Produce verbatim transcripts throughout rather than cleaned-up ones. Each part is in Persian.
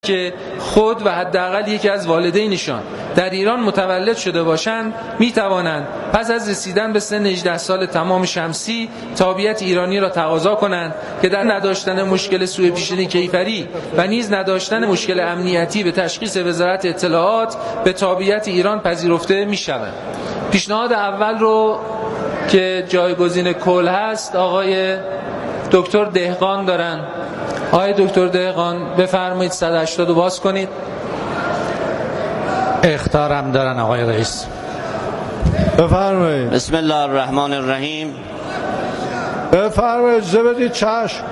که خود و حداقل یکی از والدینشان در ایران متولد شده باشند می توانند پس از رسیدن به سن هجده سال تمام شمسی تابعیت ایرانی را تقاضا کنند که در نداشتن مشکل سوء پیشینی کیفری و نیز نداشتن مشکل امنیتی به تشخیص وزارت اطلاعات به تابعیت ایران پذیرفته می شوند. پیشنهاد اول رو که جایگزین کل هست آقای دکتر دهقان دارن. آقای دکتر دهقان بفرمایید صد و هشتاد رو باز کنید. اخطارم دارن آقای رئیس. بفرمایید. بسم الله الرحمن الرحیم. بفرمایید زبدید. چشم.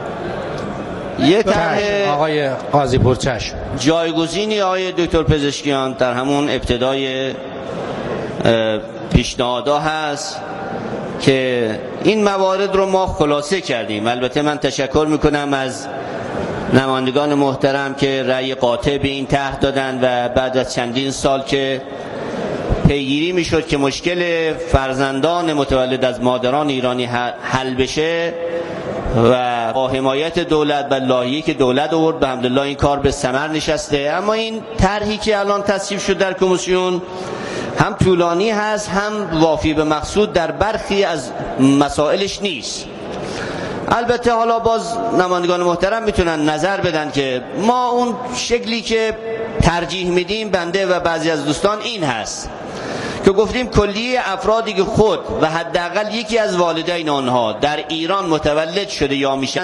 یه طرح آقای قاضی پور چشم. جایگزینی آقای دکتر پزشکیان در همون ابتدای پیشنهادها هست که این موارد رو ما خلاصه کردیم. البته من تشکر میکنم از نمایندگان محترم که رأی قاطع به این طرح دادن و بعد از چندین سال که پیگیری میشد که مشکل فرزندان متولد از مادران ایرانی حل بشه و با حمایت دولت و لایحه‌ای که دولت آورد الحمدلله این کار به ثمر نشسته. اما این طرحی که الان تصویب شد در کمیسیون هم طولانی هست هم وافی به مقصود در برخی از مسائلش نیست. البته حالا باز نمایندگان محترم میتونن نظر بدن که ما اون شکلی که ترجیح میدیم بنده و بعضی از دوستان این هست که گفتیم کلیه افرادی که خود و حداقل یکی از والدین آنها در ایران متولد شده یا میشن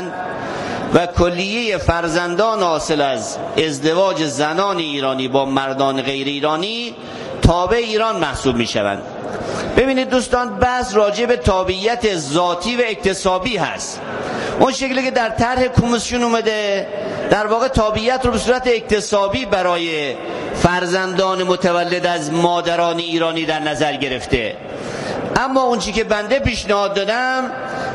و کلیه فرزندان حاصل از ازدواج زنان ایرانی با مردان غیر ایرانی تابع ایران محسوب میشوند. ببینید دوستان، بحث راجع به تابعیت ذاتی و اکتسابی هست. اون شکلی که در طرح کمیسیون اومده در واقع تابعیت رو به صورت اکتسابی برای فرزندان متولد از مادران ایرانی در نظر گرفته. اما اون چی که بنده پیشنهاد دادم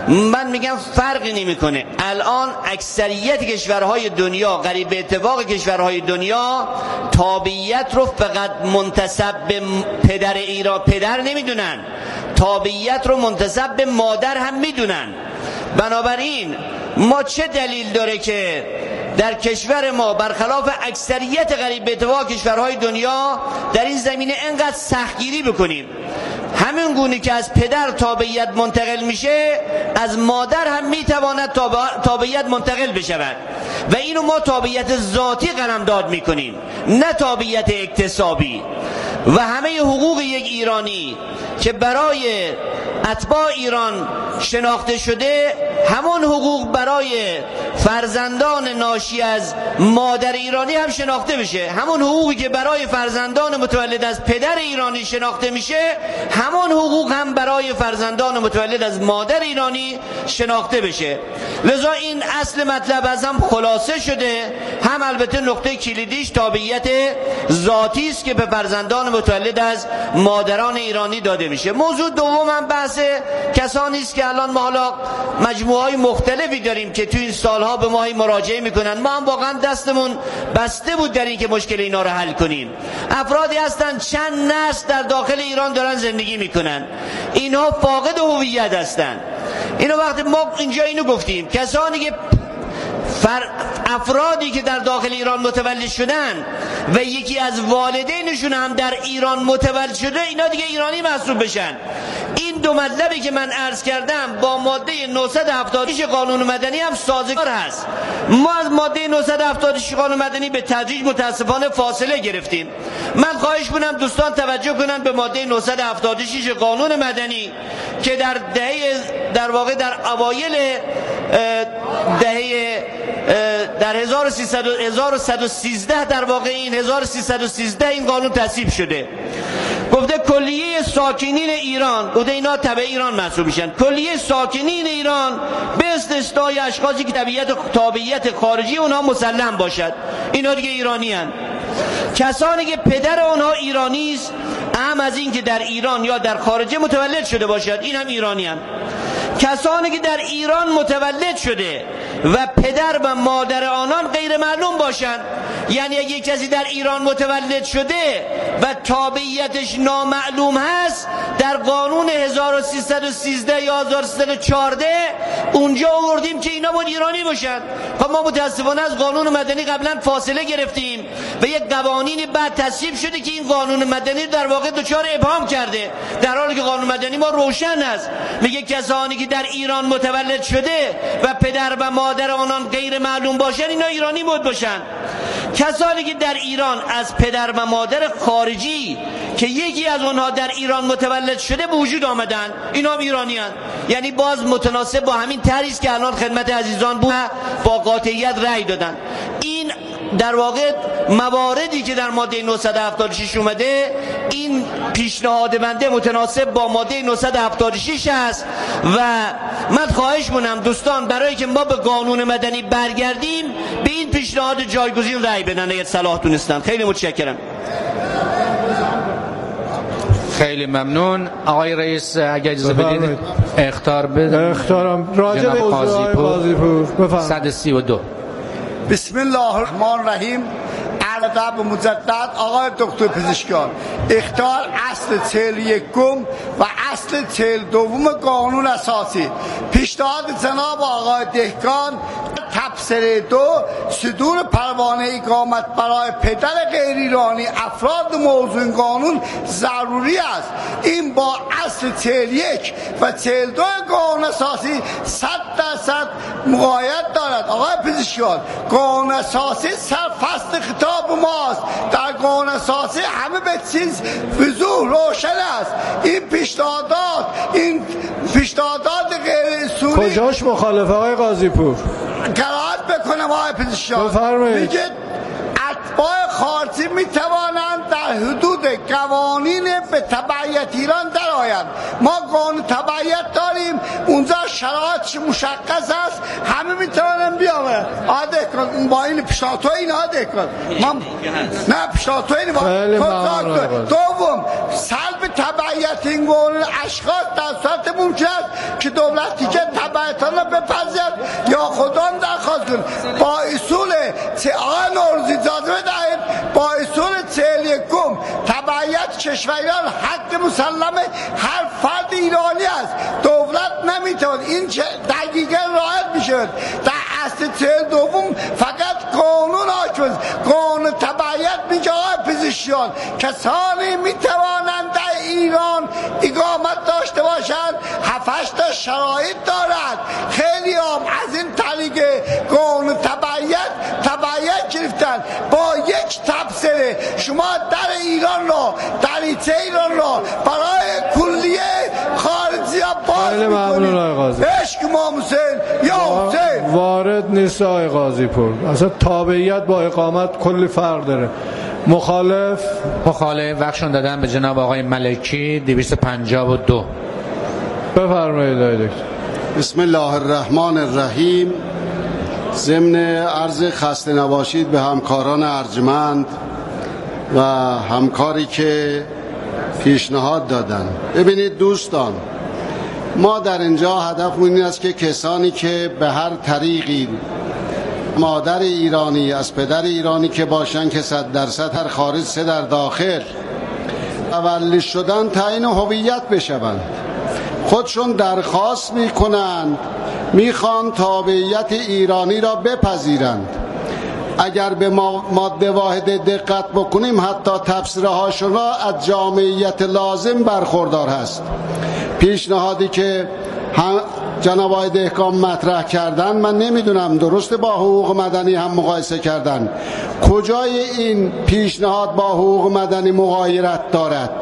من میگم فرقی نمیکنه. الان اکثریت کشورهای دنیا قریب به اتفاق کشورهای دنیا تابعیت رو فقط منتسب به پدر ایران پدر نمیدونن، تابعیت رو منتسب به مادر هم میدونن. بنابراین ما چه دلیل داره که در کشور ما برخلاف اکثریت قریب به اتفاق کشورهای دنیا در این زمینه انقدر سختگیری بکنیم؟ همین گونه که از پدر تابعیت منتقل میشه از مادر هم میتواند تابعیت منتقل بشود و اینو ما تابعیت ذاتی قلمداد میکنیم نه تابعیت اکتسابی. و همه حقوق یک ایرانی که برای اتباع ایران شناخته شده همون حقوق برای فرزندان ناشی از مادر ایرانی هم شناخته بشه. همون حقوقی که برای فرزندان متولد از پدر ایرانی شناخته میشه همون حقوق هم برای فرزندان متولد از مادر ایرانی شناخته بشه. لذا این اصل مطلب از هم خلاصه شده. هم البته نقطه کلیدیش تابعیت ذاتی است که به فرزندان متولد از مادران ایرانی داده میشه. موضوع دوم هم بحث کسانی است که الان ما حالا مجموعه های مختلفی داریم که تو این سالها به ما مراجعه میکنن. ما هم واقعا دستمون بسته بود در این که مشکل اینا رو حل کنیم. افرادی هستن چند نسل در داخل ایران دارن زندگی میکنن، اینها فاقد هویت هستن. اینو وقتی ما اینجا اینو گفتیم کسانی که فر... افرادی که در داخل ایران متولد شدن و یکی از والدینشون هم در ایران متولد شده اینا دیگه ایرانی محسوب بشن. این دو مطلبی که من عرض کردم با ماده نهصد و هفتاد و شش قانون مدنی هم سازگار هست. ما از ماده نهصد و هفتاد و شش قانون مدنی به تدریج متاسفانه فاصله گرفتیم. من خواهش می‌کنم دوستان توجه کنن به ماده نهصد و هفتاد و شش قانون مدنی که در دهه در واقع در اوایل دهه در هزار و سیصد و سیزده در واقع این هزار و سیصد و سیزده این قانون تصویب شده. گفته کلیه ساکنین ایران، گفته اینا تبع ایران محسوب میشن، کلیه ساکنین ایران به استثنای اشخاصی که تبعیت تابعیت خارجی اونها مسلم باشد اینا دیگه ایرانی هن. کسانی که پدر اونها ایرانی است هم از این که در ایران یا در خارج متولد شده باشد این هم ایرانی هن. کسانی که در ایران متولد شده و پدر و مادر آنان غیر معلوم باشند. یعنی اگه کسی در ایران متولد شده و تابعیتش نامعلوم هست، در قانون هزار و سیصد و سیزده یا هزار و سیصد و چهارده اونجا آوردیم که اینا باید ایرانی باشن. خب ما متاسفانه از قانون مدنی قبلا فاصله گرفتیم و یک قوانینی بعد تصویب شده که این قانون مدنی در واقع دچار ابهام کرده، در حالی که قانون مدنی ما روشن است، میگه کسانی که در ایران متولد شده و پدر و مادر آنان غیر معلوم باشن اینا ایرانی بود باشن. کسانی که در ایران از پدر و مادر خارجی که یکی از اونها در ایران متولد شده به وجود آمدن، اینا هم ایرانی هستند. یعنی باز متناسب با همین طرحی است که الان خدمت عزیزان بود با قاطعیت رأی دادن. این در واقع مواردی که در ماده نهصد و هفتاد و شش اومده، این پیشنهاد بنده متناسب با ماده نهصد و هفتاد و شش است و من خواهش می‌کنم دوستان برای که ما به قانون مدنی برگردیم به این پیشنهاد جایگزین رأی بدن اگر صلاح دونستن. خیلی متشکرم. خیلی ممنون. آقای رئیس اگر اجازه بدید اخطار بدم. اختارم راجع به قاضی‌پور بفرمایید. صد و سی و دو. بسم الله الرحمن الرحیم. ادب مجدد آقای دکتر پزشکیان، اختار اصل چهل و یکم و اصل چهل و دوم قانون اساسی. پیشنهاد جناب آقای دهقان تبصره دو صدور پروانه اقامت برای پدر غیر ایرانی افراد موضوع این قانون ضروری است. این با اصل چهل و یک و چهل و دو قانون اساسی صد درصد مغایرت دارد. آقای پزشکیان، قانون اساسی سرفصل خطاب ماست. در قانون اساسی همه به چیز وضوح روشن است. این پیشنهادات این پیشنهادات غیر اصولی کجاش مخالفه آقای قاضی‌پور؟ قرائت بکنم آقای پزشکیان. بفرمایید. میگه اتباع خارجی میتوانند در حدود قوانین به تبعیت ایران درآیند. ما قانون تبعیت داریم، اونجا شرایط مشخص است، همه میتوانند بیان. آده کن با این پیشنهاد این آده کن. ما نه پیشنهاد این دوم سلب تبعیت این قانون اشخاص در صورت ممکن است که دولتی که تبعیتان را بپذیرد یا خودم درخواست کن. با اصول چه آن نوروزی اجازه بدهید با اصول چهل و یکم تبعیت کشوریان حق مسلم هر فرد ایرانی است. دولت نمیتواند این دقیقا رعایت میشود. در اصل چهل دوم فقط قانون حاکم است. قانون تبعیت میگه آقای پزشکیان کسانی میتوانند در ایران اقامت داشته باشند هفت هشت تا شرایط دارد. خیلی هم از این طریق قانون تبعیت تبعیت گرفتن. با یک تبصره شما در ایران را دریچه ایران را برای کلیه خارجی ها باز خیلی ممنون آقای قاضی. عشق امام حسین یا حسین وارد نیست آقای قاضی‌پور. اصلا تابعیت با اقامت کلی فرق داره. مخالف مخالف وقتشون دادن به جناب آقای ملکی دویست و پنجاه و دو. بفرمایید آقای دکتر. بسم الله الرحمن الرحیم. ضمن عرض خسته نباشید به همکاران ارجمند و همکاری که پیشنهاد دادن. ببینید دوستان، ما در اینجا هدف این است که کسانی که به هر طریقی مادر ایرانی از پدر ایرانی که باشن که صد درصد هر خارج سه در داخل تولد شدن تعیین هویت بشوند، خودشون درخواست میکنند میخوان تابعیت ایرانی را بپذیرند. اگر به ماده واحد دقت بکنیم حتی تفسیره هاشون را از جامعیت لازم برخوردار هست. پیشنهادی که جناب آقای دهقان مطرح کردن من نمیدونم درسته با حقوق مدنی هم مقایسه کردن. کجای این پیشنهاد با حقوق مدنی مغایرت دارد؟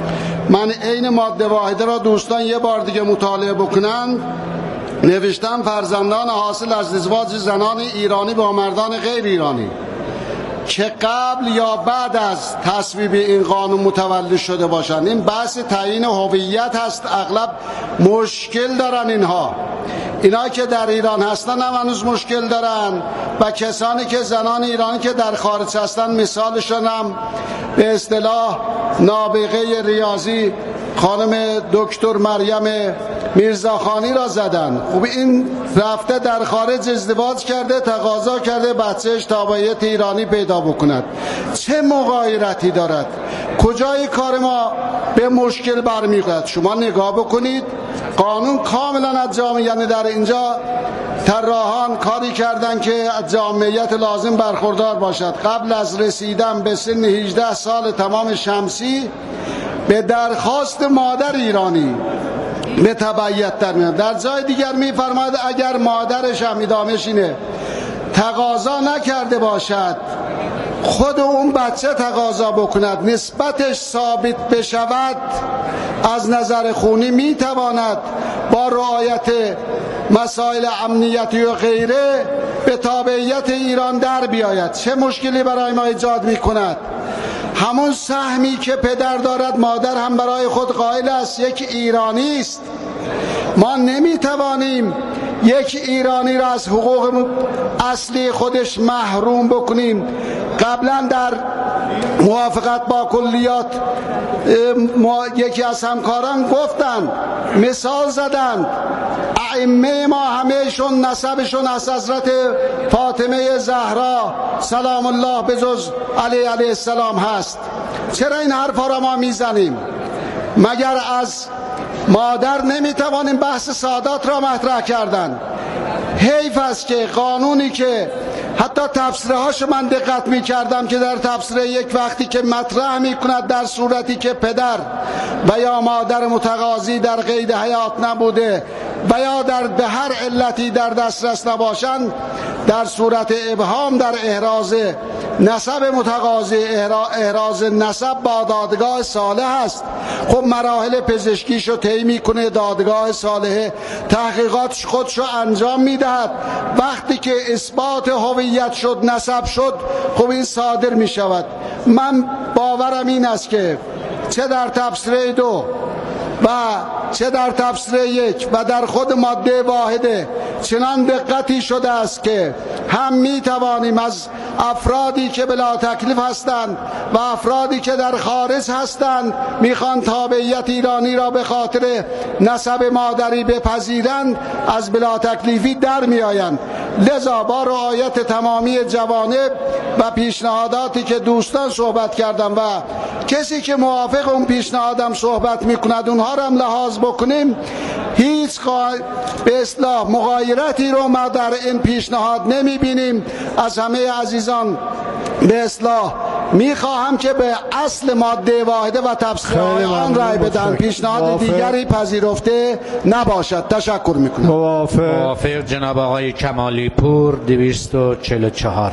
من عین ماده واحده را دوستان یه بار دیگه مطالعه بکنن. نوشتم فرزندان حاصل از ازدواج زنان ایرانی با مردان غیر ایرانی که قبل یا بعد از تصویب این قانون متولد شده باشند. این بحث تعیین هویت هست، اغلب مشکل دارن اینها. اینا که در ایران هستن هم هنوز مشکل دارن و کسانی که زنان ایرانی که در خارج هستن مثالشون هم به اصطلاح نابغه ریاضی خانم دکتر مریم میرزاخانی را زدن. خب این رفته در خارج ازدواج کرده، تقاضا کرده بچهش تابعیت ایرانی پیدا بکند. چه مغایرتی دارد؟ کجای کار ما به مشکل برمیخورد؟ شما نگاه بکنید قانون کاملا از جامعه، یعنی در اینجا طراحان کاری کردن که از جامعیت لازم برخوردار باشد. قبل از رسیدن به سن هجده سال تمام شمسی به درخواست مادر ایرانی به تبعیت در میاد. در جای دیگر میفرماید اگر مادرش هم ادامهش اینه تقاضا نکرده باشد، خود اون بچه تقاضا بکند، نسبتش ثابت بشود، از نظر خونی میتواند با رعایت مسائل امنیتی و غیره به تابعیت ایران در بیاید. چه مشکلی برای ما ایجاد میکند؟ همون سهمی که پدر دارد مادر هم برای خود قائل است، یک ایرانی است. ما نمیتوانیم یک ایرانی را از حقوق اصلی خودش محروم بکنیم. قبلا در موافقت با کلیات یکی از همکاران گفتن، مثال زدند، ائمه ما همهشون نسبشون از حضرت فاطمه زهرا سلام الله به جز علی علیه السلام هست. چرا این حرفا را ما میزنیم؟ مگر از مادر نمیتوانیم بحث سادات را مطرح کردن؟ حیف است که قانونی که حتی تفسیره هاشو من دقت می کردم که در تفسیره یک وقتی که مطرح می کند در صورتی که پدر و یا مادر متقاضی در قید حیات نبوده و یا در به هر علتی در دسترس نباشند، در صورت ابهام در احراز نسب متقاضی احراز نسب با دادگاه صالح است. خب مراحل پزشکیشو طی میکنه، دادگاه صالح تحقیقات خودشو انجام میدهد. وقتی که اثبات هویت شد، نسب شد، خب این صادر میشود. من باورم این است که چه در تفسیر دو و چه در تفسیر یک و در خود ماده واحده چنان دقتی شده است که هم می توانیم از افرادی که بلا تکلیف هستند و افرادی که در خارج هستند میخوان تابعیت ایرانی را به خاطر نسب مادری بپذیرند، از بلا تکلیفی در می آیند. لذا با رعایت تمامی جوانب و پیشنهاداتی که دوستان صحبت کردم و کسی که موافق اون پیشنهادم صحبت میکند اونها را هم لحاظ بکنیم، هیچ به اصلاح مغایرتی رو ما در این پیشنهاد نمیبینیم. از همه عزیزان به اصلاح میخواهم که به اصل ماده واحده و تفسیر آن رای بدن، پیشنهاد دیگری پذیرفته نباشد. تشکر میکنم. موافق موافق جناب آقای کمالی پور دویست و چهل و چهار.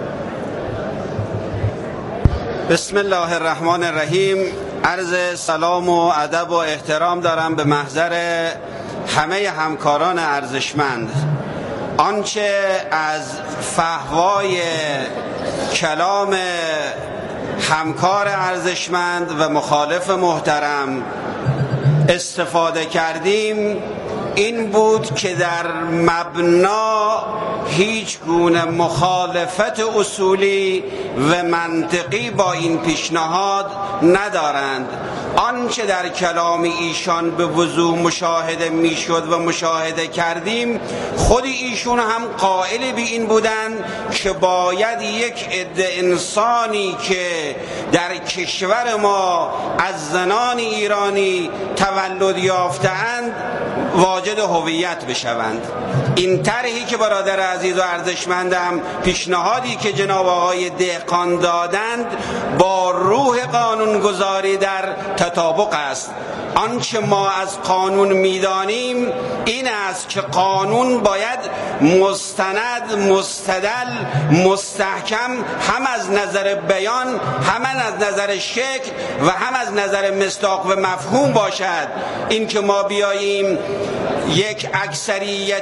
بسم الله الرحمن الرحیم. عرض سلام و ادب و احترام دارم به محضر همه همکاران ارزشمند. آنچه از فحوای کلام همکار ارزشمند و مخالف محترم استفاده کردیم این بود که در مبنا هیچ گونه مخالفت اصولی و منطقی با این پیشنهاد ندارند. آنچه در کلام ایشان به وضوح مشاهده میشد و مشاهده کردیم، خود ایشون هم قائل به این بودند که باید یک عده انسانی که در کشور ما از زنان ایرانی تولد یافته‌اند واجد هویت بشوند. این طرحی که برادر عزیز و ارزشمندم، پیشنهادی که جناب آقای دهقان دادند، با روح قانونگذاری در تطابق است. آنچه ما از قانون میدانیم این است که قانون باید مستند، مستدل، مستحکم، هم از نظر بیان، هم از نظر شکل و هم از نظر مصداق و مفهوم باشد. این که ما بیاییم یک اکثریت حروف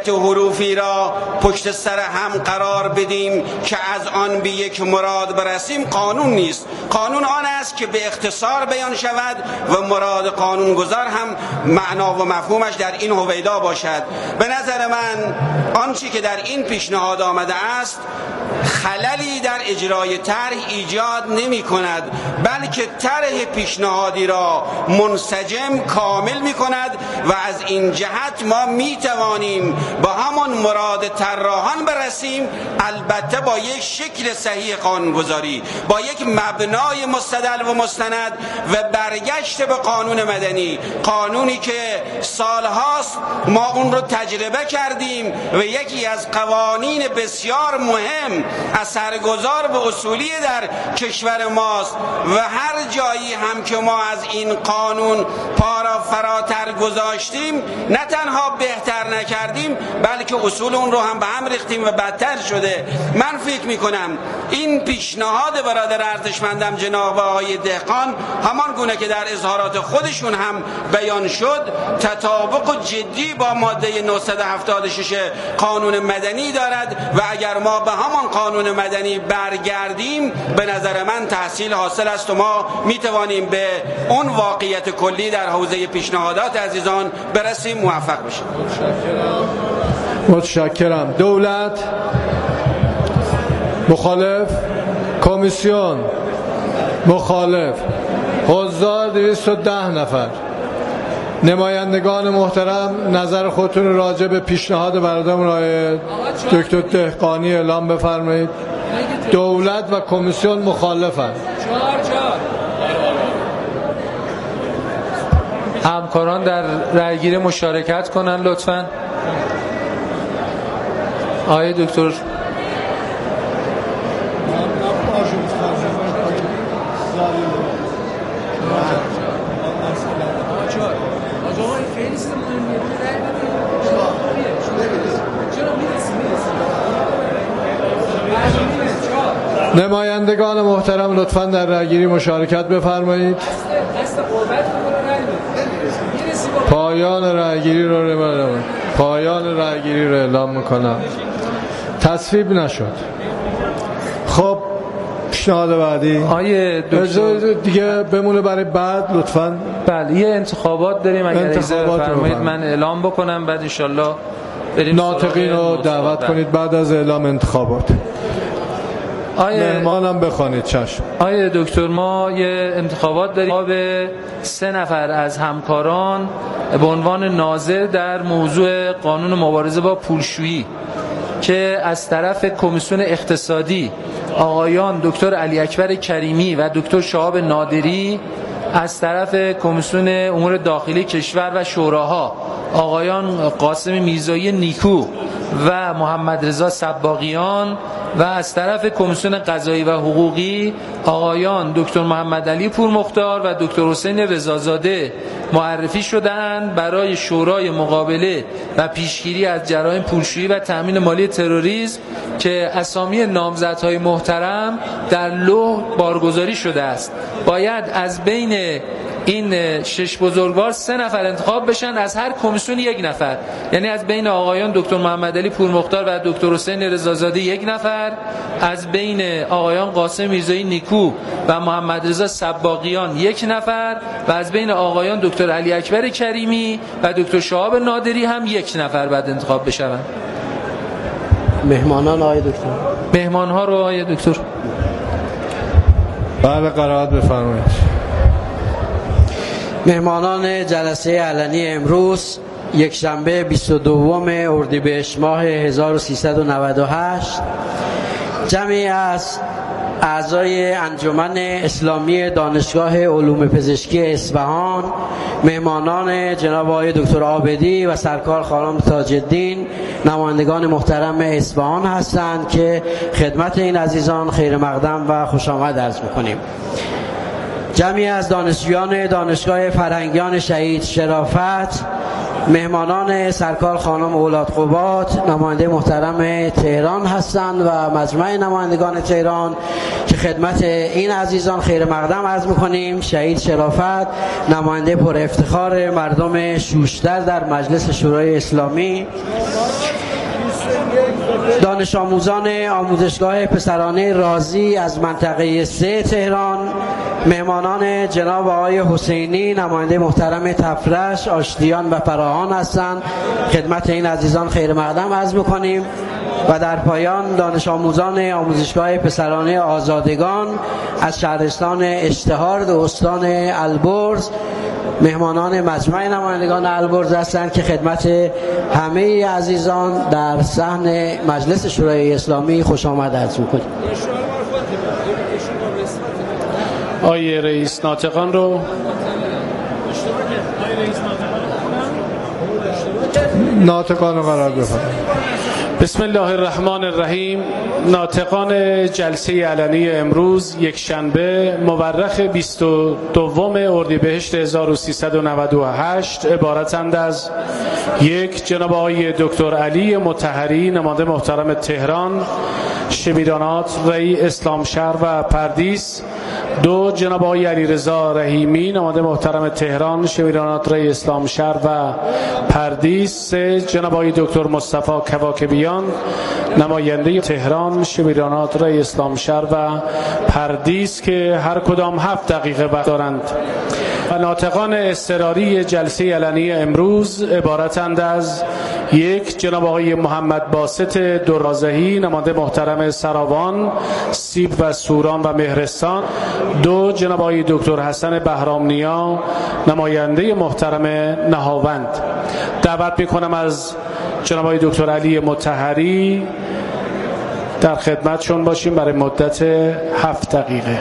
صوفی را پشت سر هم قرار بدیم که از آن به یک مراد برسیم قانون نیست. قانون آن است که به اختصار بیان شود و مراد قانون گذار هم معنا و مفهومش در این هویدا باشد. به نظر من آنچه که در این پیشنهاد آمده است خللی در اجرای طرح ایجاد نمی کند، بلکه طرح پیشنهادی را منسجم کامل می کند و از این جهت ما می توانیم با همان مراد طراحان برسیم، البته با یک شکل صحیح قانونگذاری، با یک مبنای مستدل و مستند و برگشت به قانون مدنی، قانونی که سالهاست ما اون رو تجربه کردیم و یکی از قوانین بسیار مهم اثرگذار و اصولی در کشور ماست و هر جایی هم که ما از این قانون پا را فراتر گذاشتیم نه تنها بهتر نکردیم بلکه اصول اون رو هم به هم ریختیم و بدتر شده. من فکر میکنم این پیشنهاد برادر ارزشمندم جناب آقای دهقان همان گونه که در اظهارات خودشون هم بیان شد تطابق جدی با ماده نهصد و هفتاد و شش قانون مدنی دارد و اگر ما به همان قانون مدنی برگردیم به نظر من تحصیل حاصل است و ما میتوانیم به اون واقعیت کلی در حوزه پیشنهادات عزیزان برسیم. موفق بشیم. متشکرم. دولت مخالف، کمیسیون مخالف، حضار دویست و ده نفر. نمایندگان محترم نظر خودتون راجع به پیشنهاد برادرمون آقای دکتر دهقانی اعلام بفرمایید. دولت و کمیسیون مخالفن. همکاران در رأیگیری مشارکت کنن لطفاً. آقای دکتر نمایندگان محترم لطفاً در رأیگیری مشارکت بفرمایید. پایان رأیگیری رو اعلام پایان رأیگیری رو اعلام میکنم. تصویب نشد. خب پیشنهاد بعدی آیه دکتر دیگه بمونه برای بعد لطفاً. بله یه انتخابات داریم اگر اجازه بفرمایید من اعلام بکنم بعد ان شاءالله بریم ناطقین رو دعوت کنید بعد از اعلام انتخابات. آیه مهمانم بخوانید. چشم. آیه دکتر ما یه انتخابات داریم به سه نفر از همکاران به عنوان ناظر در موضوع قانون مبارزه با پولشویی که از طرف کمیسیون اقتصادی آقایان دکتر علی اکبر کریمی و دکتر شهاب نادری، از طرف کمیسیون امور داخلی کشور و شوراها آقایان قاسم میرزایی نیکو و محمد رضا سباقیان و از طرف کمیسیون قضایی و حقوقی آقایان دکتر محمد علی پورمختار و دکتر حسین رضازاده معرفی شدند برای شورای مقابله و پیشگیری از جرایم پولشویی و تأمین مالی تروریسم که اسامی نامزدهای محترم در لوح بارگذاری شده است. باید از بین این شش بزرگوار سه نفر انتخاب بشن، از هر کمیسیون یک نفر، یعنی از بین آقایان دکتر محمد علی پورمختار و دکتر حسین رضازاده یک نفر، از بین آقایان قاسم میرزایی نیکو و محمد رضا سباقیان یک نفر و از بین آقایان دکتر علی اکبر کریمی و دکتر شهاب نادری هم یک نفر بعد انتخاب بشن. مهمانان آقای دکتر مهمان ها رو آقای دکتر بله قرائت بفرمایید. مهمانان جلسه علنی امروز یک شنبه بیست و دوم اردیبهشت ماه هزار و سیصد و نود و هشت جمعی از اعضای انجمن اسلامی دانشگاه علوم پزشکی اصفهان، مهمانان جناب آقای دکتر عابدی و سرکار خانم تاج‌الدین، نمایندگان محترم اصفهان هستند که خدمت این عزیزان خیر مقدم و خوش آمد عرض می‌کنیم. جمعی از دانشجویان دانشگاه فرهنگیان شهید شرافت، مهمانان سرکار خانم اولاد قبات، نماینده محترم تهران هستند و مجمع نمایندگان تهران که خدمت این عزیزان خیر مقدم عرض می‌کنیم. شهید شرافت نماینده پر افتخار مردم شوشتر در مجلس شورای اسلامی، دانش آموزان آموزشگاه پسرانه رازی از منطقه سه تهران، مهمانان جناب آقای حسینی نماینده محترم تفرش، آشتیان و فراهان هستند. خدمت این عزیزان خیر مقدم عرض می‌کنیم و در پایان دانش آموزان آموزشگاه پسرانه آزادگان از شهرستان اشتهارد و استان البرز، مهمانان مجمع نمایندگان البرز هستند که خدمت همه عزیزان در صحن مجلس شورای اسلامی خوش آمد عرض می‌کنیم. آقای رئیس ناطقان رو ناطقان رو قرار بفرمایید. بسم الله الرحمن الرحیم. ناطقان جلسه علنی امروز یک شنبه مورخ بیست و دوم اردیبهشت هزار و سیصد و نود و هشت عبارتند از: یک، جناب آقای دکتر علی مطهری نماینده محترم تهران، شمیرانات، ری اسلامشهر و پردیس. دو، جناب آقای علیرضا رحیمی نماینده محترم تهران، شمیرانات، ری اسلامشهر و پردیس. سه، جناب آقای دکتر مصطفی کواکبیان نماینده تهران، شمیرانات، ری اسلامشهر و پردیس که هر کدام هفت دقیقه وقت دارند. و ناطقان اضطراری جلسه علنی امروز عبارتند از: یک، جناب آقای محمد باسط درازهی نماینده محترم سراوان، سیب و سوران و مهرستان. دو، جناب آقای دکتر حسن بهرامنیا نماینده محترم نهاوند. دعوت میکنم از جناب آقای دکتر علی مطهری در خدمتشون باشیم برای مدت هفت دقیقه.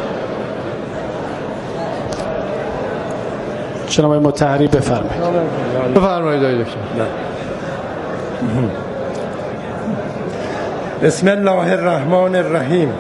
جناب آقای مطهری بفرمایید. بفرمایید آقای دکتر. بسم الله الرحمن الرحیم.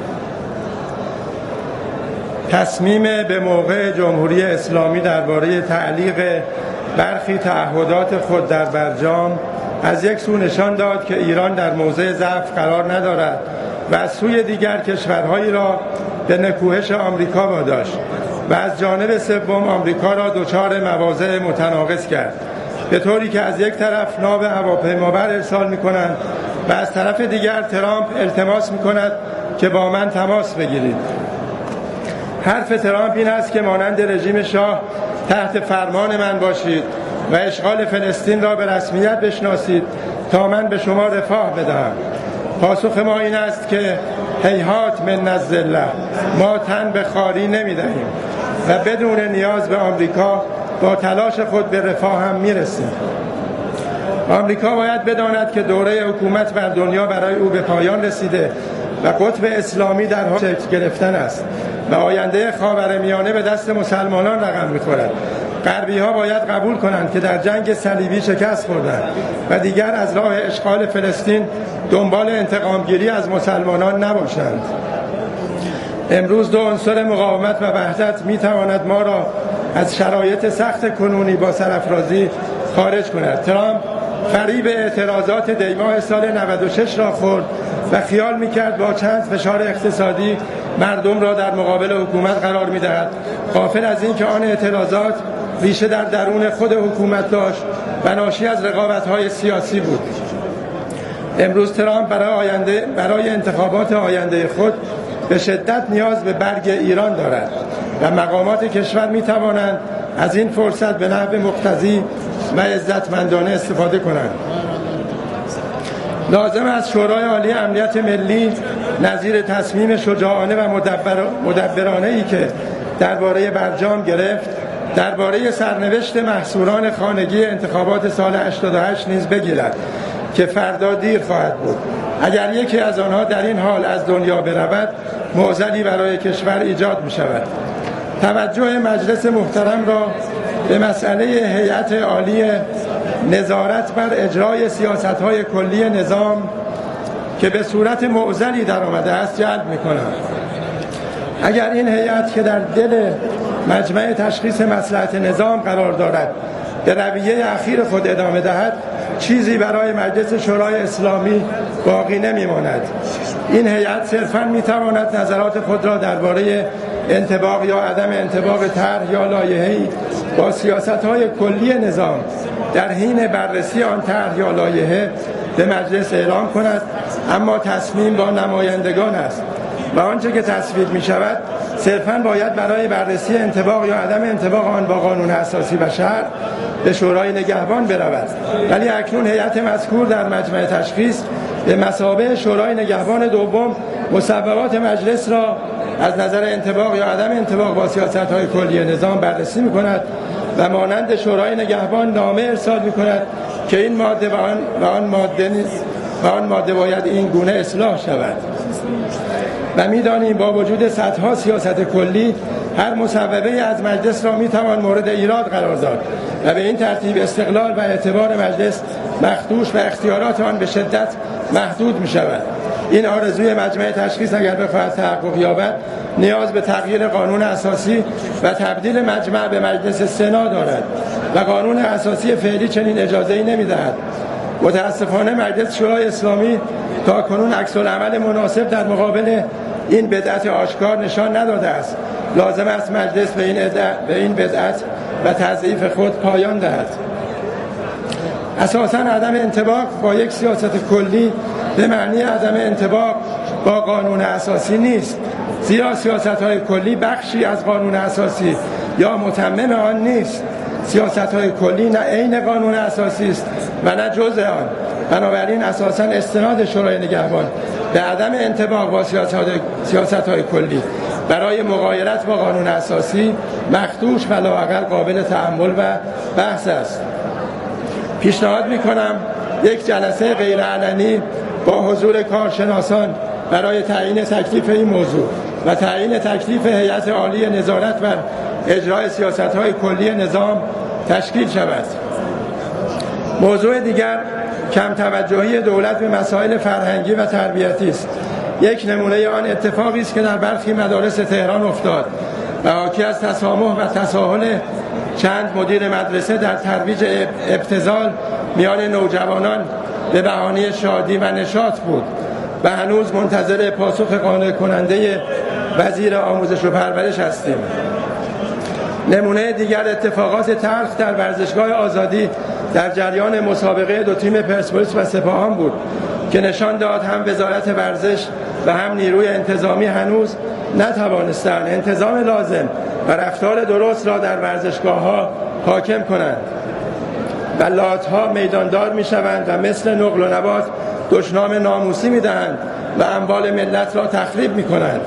تصمیم به موقع جمهوری اسلامی درباره تعلیق برخی تعهدات خود در برجام از یک سو نشان داد که ایران در موضع ضعف قرار ندارد و از سوی دیگر کشورهایی را به نکوهش آمریکا واداشت و از جانب سوم آمریکا را دچار مواضع متناقض کرد، به طوری که از یک طرف ناو هواپیمابر ارسال می‌کنند و از طرف دیگر ترامپ التماس می‌کند که با من تماس بگیرید. حرف ترامپ این است که مانند رژیم شاه تحت فرمان من باشید و اشغال فلسطین را به رسمیت بشناسید تا من به شما رفاه بدهم. پاسخ ما این است که هیهات من الذله، ما تن به خواری نمی‌دهیم و بدون نیاز به آمریکا با تلاش خود به رفاه هم می‌رسیم. آمریکا باید بداند که دوره حکومت بر دنیا برای او به پایان رسیده و قطب اسلامی در حال شکل گرفتن است و آینده خاورمیانه به دست مسلمانان رقم می‌خورد. غربی ها باید قبول کنند که در جنگ صلیبی شکست خوردند و دیگر از راه اشغال فلسطین دنبال انتقامگیری از مسلمانان نباشند. امروز دو عنصر مقاومت و وحدت می تواند ما را از شرایط سخت کنونی با سرافرازی خارج کند. ترامپ فریب اعتراضات دیماه سال نود و شش را خورد و خیال می‌کرد با چند فشار اقتصادی مردم را در مقابل حکومت قرار می‌دهد، غافل از این که آن اعتراضات ریشه در درون خود حکومت داشت و ناشی از رقابت‌های سیاسی بود. امروز ترامپ برای آینده برای انتخابات آینده خود به شدت نیاز به برگ ایران دارد و مقامات کشور می‌توانند از این فرصت به نحو مقتضی و عزتمندانه استفاده کنند. لازم است شورای عالی امنیت ملی نظیر تصمیم شجاعانه و مدبر مدبرانه‌ای که درباره برجام گرفت درباره سرنوشت محصوران خانگی انتخابات سال هشتاد و هشت نیز بگیرد که فردا دیر خواهد بود. اگر یکی از آنها در این حال از دنیا برود معضلی برای کشور ایجاد می شود. توجه مجلس محترم را به مسئله هیئت عالی نظارت بر اجرای سیاست‌های کلی نظام که به صورت معضلی در آمده است جلب می‌کنم. اگر این هیئت که در دل مجمع تشخیص مصلحت نظام قرار دارد به رویه اخیر خود ادامه دهد، چیزی برای مجلس شورای اسلامی باقی نمی‌ماند. این هیئت صرفاً می‌تواند نظرات خود را درباره انطباق یا عدم انطباق طرح یا لایحه‌ای با سیاست‌های کلی نظام در حین بررسی آن طرح یا لایحه به مجلس اعلام کند، اما تصمیم با نمایندگان است و آنچه که تصویب می شود صرفاً باید برای بررسی انطباق یا عدم انطباق آن با قانون اساسی و شرع به شورای نگهبان برود. ولی اکنون هیئت مذکور در مجمع تشخیص به مثابه شورای نگهبان دوم مصوبات مجلس را از نظر انطباق یا عدم انطباق با سیاست‌های کلی نظام بررسی می‌کند و مانند شورای نگهبان نامه ارسال می‌کند که این ماده و آن و آن ماده نیست و آن ماده باید این گونه اصلاح شود. و می‌دانیم با وجود صدها سیاست کلی هر مصوبه از مجلس را می‌توان مورد ایراد قرار داد و به این ترتیب استقلال و اعتبار مجلس مخدوش و اختیارات آن به شدت محدود می‌شود. این آرزوی مجمع تشخیص اگر بخواهد تحقق یابد نیاز به تغییر قانون اساسی و تبدیل مجمع به مجلس سنا دارد و قانون اساسی فعلی چنین اجازه‌ای نمی‌دهد. متاسفانه مجلس شورای اسلامی تا کنون عکس‌العمل مناسب در مقابل این بدعت آشکار نشان نداده است. لازم است مجلس به این به این بدعت و تضعیف خود پایان دهد. اساساً عدم انطباق با یک سیاست کلی به معنی عدم انطباق با قانون اساسی نیست، زیرا سیاست‌های کلی بخشی از قانون اساسی یا متمم آن نیست. سیاست‌های کلی نه عین قانون اساسی است و نه جزء آن. بنابراین اساساً استناد شورای نگهبان به عدم انطباق با سیاست‌های کلی برای مغایرت با قانون اساسی مخدوش و لااقل قابل تأمل و بحث است. پیشنهاد می‌کنم یک جلسه غیرعلنی با حضور کارشناسان برای تعیین تکلیف این موضوع و تعیین تکلیف هیئت عالی نظارت بر اجرای سیاست‌های کلی نظام تشکیل شود. موضوع دیگر کم توجهی دولت به مسائل فرهنگی و تربیتی است. یک نمونه آن اتفاقی است که در برخی مدارس تهران افتاد و حاکی از تسامح و تساهل چند مدیر مدرسه در ترویج ابتذال میان نوجوانان به بهانه شادی و نشاط بود و هنوز منتظر پاسخ قانع کننده وزیر آموزش و پرورش هستیم. نمونه دیگر اتفاقات تلخ در ورزشگاه آزادی در جریان مسابقه دو تیم پرسپولیس و سپاهان بود که نشان داد هم وزارت ورزش و هم نیروی انتظامی هنوز نتوانستند انتظام لازم و رفتار درست را در ورزشگاه‌ها حاکم کنند. بلات‌ها میداندار می‌شوند و مثل نقل و نبات دشنام ناموسی می‌دهند و اموال ملت را تخریب می‌کنند.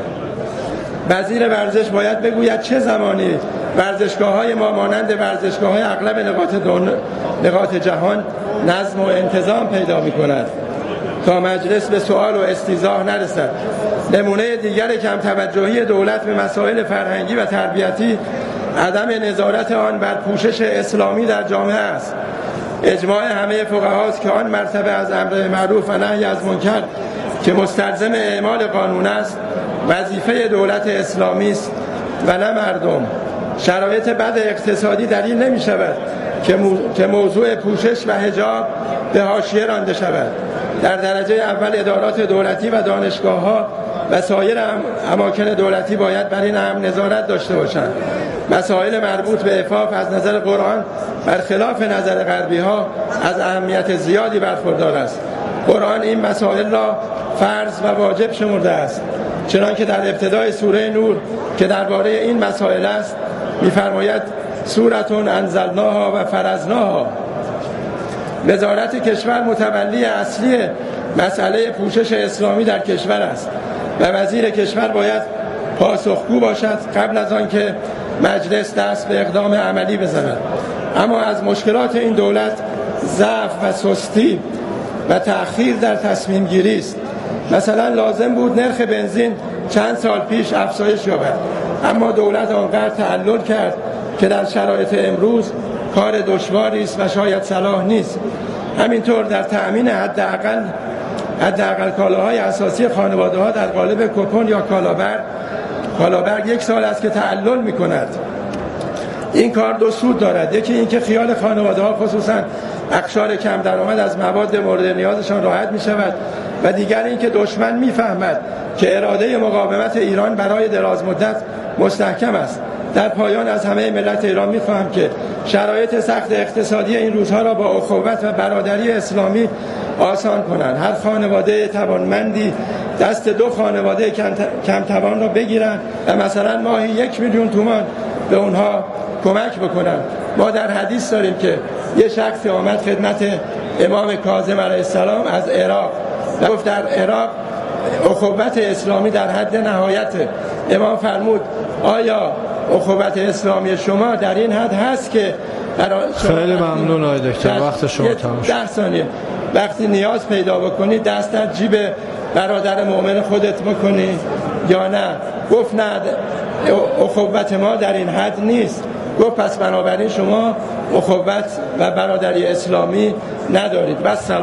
وزیر ورزش باید بگوید چه زمانی ورزشگاه‌های ما مانند ورزشگاه‌های اغلب نقاط دون... نقاط جهان نظم و انتظام پیدا می‌کند تا مجلس به سوال و استیضاح نرسد. نمونه دیگر کم توجهی دولت به مسائل فرهنگی و تربیتی عدم نظارت آن بر پوشش اسلامی در جامعه است. اجماع همه فقهاست که آن مرتبه از امر معروف و نهی از منکر که مستلزم اعمال قانون است وظیفه دولت اسلامی است و نه مردم. شرایط بد اقتصادی دلیل نمی شود که, مو... که موضوع پوشش و حجاب به حاشیه رانده شود. در درجه اول ادارات دولتی و دانشگاه‌ها و سایر اماکن دولتی باید بر این امر نظارت داشته باشند. مسائل مربوط به عفاف از نظر قرآن برخلاف نظر غربی‌ها از اهمیت زیادی برخوردار است. قرآن این مسائل را فرض و واجب شمرده است، چنانکه در ابتدای سوره نور که درباره این مسائل است می‌فرماید سورةٌ انزلناها و فرضناها. وزارت کشور متولی اصلی مسئله پوشش اسلامی در کشور است و وزیر کشور باید پاسخگو باشد قبل از آن که مجلس دست به اقدام عملی بزند. اما از مشکلات این دولت ضعف و سستی و تأخیر در تصمیم گیری است. مثلا لازم بود نرخ بنزین چند سال پیش افزایش یابد، اما دولت آنقدر تعلل کرد که در شرایط امروز کار دشواری است و شاید صلاح نیست. همینطور در تأمین حداقل حداقل کالاهای اساسی خانواده‌ها در قالب کوپن یا کالابر کالابر یک سال است که تعلل می‌کند. این کار دو سود دارد. یکی اینکه خیال خانواده‌ها خصوصاً اقشار کم درآمد از مواد مورد نیازشان راحت می‌شود و دیگر اینکه دشمن می‌فهمد که اراده مقاومت ایران برای دراز مدت مستحکم است. در پایان از همه ملت ایران می‌خواهم که شرایط سخت اقتصادی این روزها را با اخوت و برادری اسلامی آسان کنند. هر خانواده توانمندی دست دو خانواده کم توان را بگیرن و مثلا ماهی یک میلیون تومان به اونها کمک بکنن. ما در حدیث داریم که یه شخصی آمد خدمت امام کاظم علیه السلام از عراق و گفت در عراق اخوت اسلامی در حد نهایته. امام فرمود آیا اخوت اسلامی شما در این حد هست که خیلی ممنون آقای دکتر، وقت شما تمام شد. ده ثانیه وقتی نیاز پیدا بکنی دست در جیب برادر مؤمن خودت بکنی یا نه؟ گفت نه اخوت ما در این حد نیست. گفت پس بنابراین شما اخوت و برادری اسلامی ندارید. بس سلام.